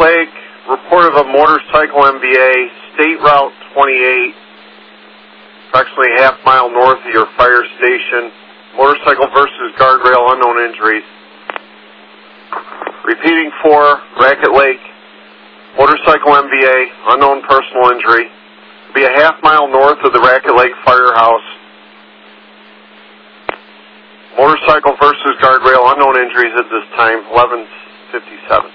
Lake, report of a motorcycle MVA, State Route 28, approximately a half mile north of your fire station. Motorcycle versus guardrail, unknown injuries. Repeating 4, Racket Lake, motorcycle MVA, unknown personal injury. Be a half mile north of the Racket Lake Firehouse. Motorcycle versus guardrail, unknown injuries at this time, 11:57.